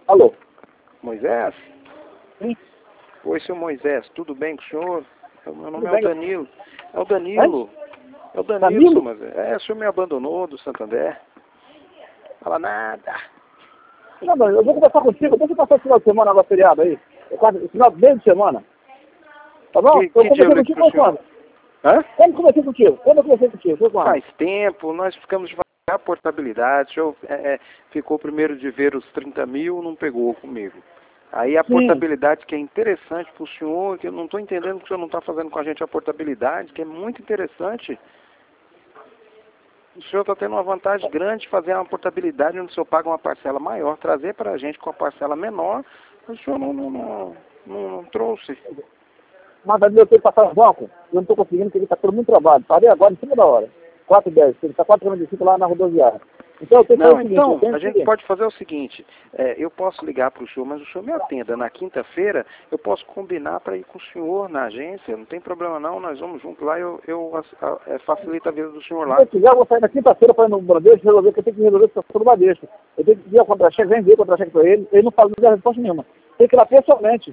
Alô? Moisés? Sim? Oi, seu Moisés, tudo bem com o senhor? Meu nome Tudo é o bem? Danilo. É o Danilo. É o Danilo, Danilo? seu Moisés. O senhor me abandonou do Santander. Fala nada. Não, mas eu vou conversar contigo. Deixa eu passar esse final de semana agora, feriado aí. Final de semana. Tá bom? Que Eu dia eu conversei ligo contigo pro senhor? quando? Hã? Quando conversei contigo? Quando eu conversei contigo? Foi quando? Faz tempo, nós ficamos devagar a portabilidade. O senhor ficou primeiro de ver os 30 mil, não pegou comigo. Aí a Sim. portabilidade que é interessante para o senhor, que eu não estou entendendo que o senhor não está fazendo com a gente a portabilidade, que é muito interessante. O senhor está tendo uma vantagem grande de fazer uma portabilidade onde o senhor paga uma parcela maior, trazer para a gente com a parcela menor, o senhor não trouxe. Mas Danilo, eu tenho que passar no banco. Eu não estou conseguindo, porque ele está todo muito trabalho. Parei agora em cima da hora. 4h10. Ele está 4h45 lá na rodoviária. Então eu tenho que fazer Não, o seguinte. Eu então, tenho a que gente pode fazer o seguinte, eu posso ligar para o senhor, mas o senhor me atenda. Na quinta-feira, eu posso combinar para ir com o senhor na agência, não tem problema não, nós vamos junto lá, facilita a vida do senhor lá. Se quiser, eu vou sair na quinta-feira para ir no Bradesco resolver, que eu tenho que resolver a situação do Bradesco. Eu tenho que pedir o contra-cheque, vender o contra-cheque para ele. Ele não faz resposta nenhuma. Tem que ir lá pessoalmente.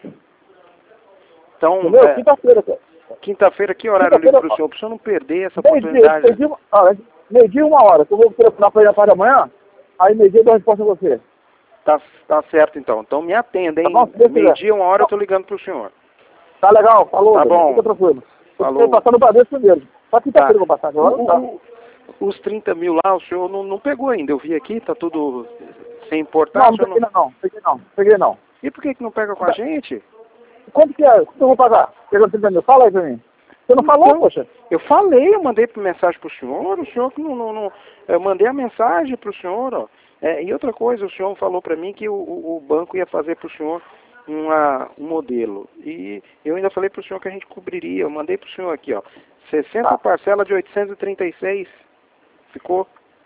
Então, Entendeu? Quinta-feira, cara. quinta-feira, que horário eu ligo para o senhor não perder essa oportunidade? Meio-dia, 1h. Que eu vou telefonar para ele à parte da manhã, aí meio-dia eu dou a resposta a você. Tá certo então. Então me atenda, hein? Tá bom? Meio-dia, 1h eu tô ligando pro senhor. Tá legal, falou. Tá bom. Fica tranquilo. Falou. Eu vou passar no Bradesco primeiro. Só quinta-feira eu vou passar. Agora não tá. Os 30 mil lá, o senhor não pegou ainda. Eu vi aqui, tá tudo sem importar. Não, não peguei não. E por que não pega com a gente? Quanto que é? Quanto eu vou pagar? Pegando 30 mil? Fala aí pra mim. Você não falou, poxa? Eu falei, eu mandei mensagem pro senhor, o senhor que não eu mandei a mensagem pro senhor, ó. E outra coisa, o senhor falou para mim que o banco ia fazer pro senhor um modelo. E eu ainda falei pro senhor que a gente cobriria, eu mandei pro senhor aqui, ó. 60 parcela de 836. Ficou?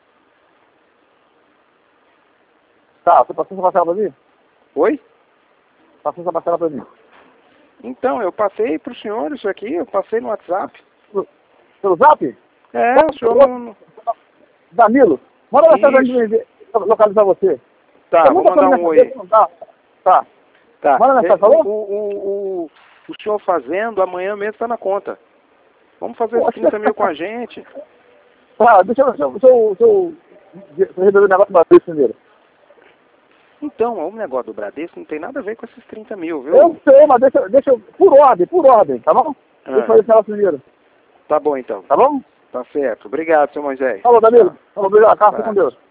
Tá, você passou essa parcela pra mim? Oi? Passou essa parcela pra mim. Então, eu passei pro senhor isso aqui, eu passei no WhatsApp. Pelo Zap? O senhor não... Danilo, manda uma mensagem pra mim localizar você. Tá, vou mandar um oi. Tá. Manda mensagem, falou? O senhor fazendo, amanhã mesmo tá na conta. Vamos fazer esses 30 mil com a gente. Tá, deixa eu resolver o negócio do Bradesco primeiro. Então, o negócio do Bradesco não tem nada a ver com esses 30 mil, viu? Eu sei, mas deixa eu, por ordem, tá bom? Deixa eu fazer esse negócio primeiro. Tá bom, então. Tá bom? Tá certo. Obrigado, seu Moisés. Falou, Danilo. Falou, obrigado. Fica com Deus.